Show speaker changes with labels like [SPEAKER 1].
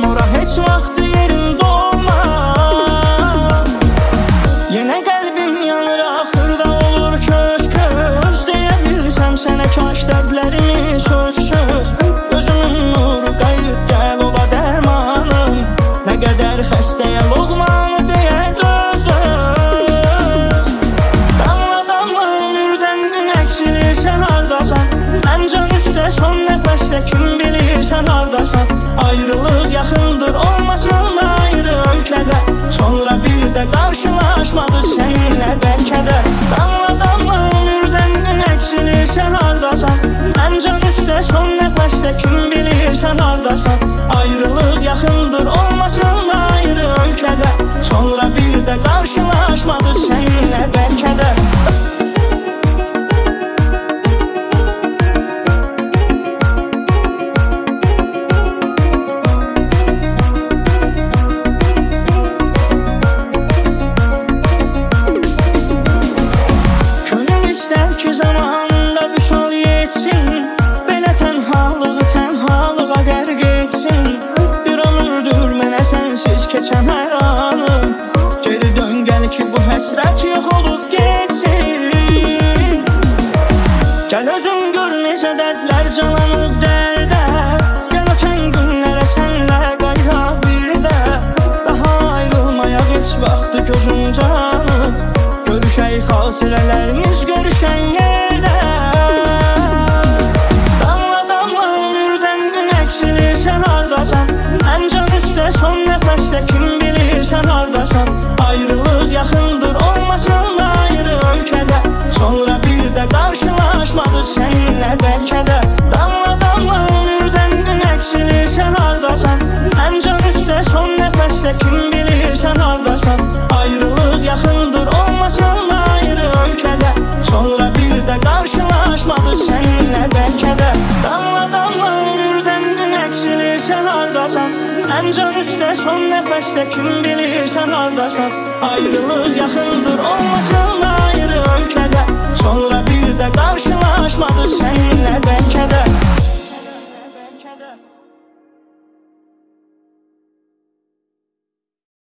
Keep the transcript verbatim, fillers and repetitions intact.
[SPEAKER 1] ora heç vaxt yerində olmaz. Yenə qəlbim yanır, axırda olur köz köz. Deyə bilsəm sənə kaş dərdlərimi söz söz. Özümün nuru qayıt gəl ola dərmanım. Nə qədər xəstəyə loğmanı deyə döz döz. Damla damla ömürdən gün əksilir, sən hardasan? Ən can üstə son nəfəsdə kim bilir sən hardasan? Ayrılıq yaxındır, olmasın ayrı ölkədə. Sonra bir də qarşılaşmadıq səninlə bəlkə də. Damla damla ömürdən gün əksilir, sən hardasan? Ən can üstə son nəfəsdə kim bilir sən hardasan? Ayrılıq yaxındır, olmasın ayrı ölkədə. Sonra bir də qarşılaşmadıq səninlə bəlkə də. Ki zamanında vüsal yetsin, belə tənhalığı tənhalığa qərq etsin. Bir ömürdür mənə sənsiz keçən hər anım. Geri dön gəl ki bu həsrət yox olub getsin. Gəl özün gör necə dərdlər calanıb dərdə. Gəl ötən günlərə sənlə qayda bir də. Daha ayrılmaya heç vaxtı gözüm canım. Görüşək xatirələrimiz görüşən yerdə. Damla damla ömürdən gün əksilir, sən hardasan? Ən can üstə son nəfəsdə kim bilir sən hardasan? Ayrılıq yaxındır, olmasın ayrı ölkədə. Sonra bir də qarşılaşmadıq səninlə bəlkə də. Damla damla ömürdən gün əksilir, sən hardasan? Ən can üstə son nəfəsdə kim bilir sən hardasan? Ayrılıq yaxındır, olmasın ayrı ölkədə. Sonra bir də qarşılaşmadıq səninlə bəlkə də. Damla damla ömürdən gün əksilir, sən hardasan? Ən can üstə son nəfəsdə kim bilir sən hardasan? Ayrılıq yaxındır, olmasın ayrı ölkədə. Sonra bir də qarşılaşmadıq səninlə bəlkə də.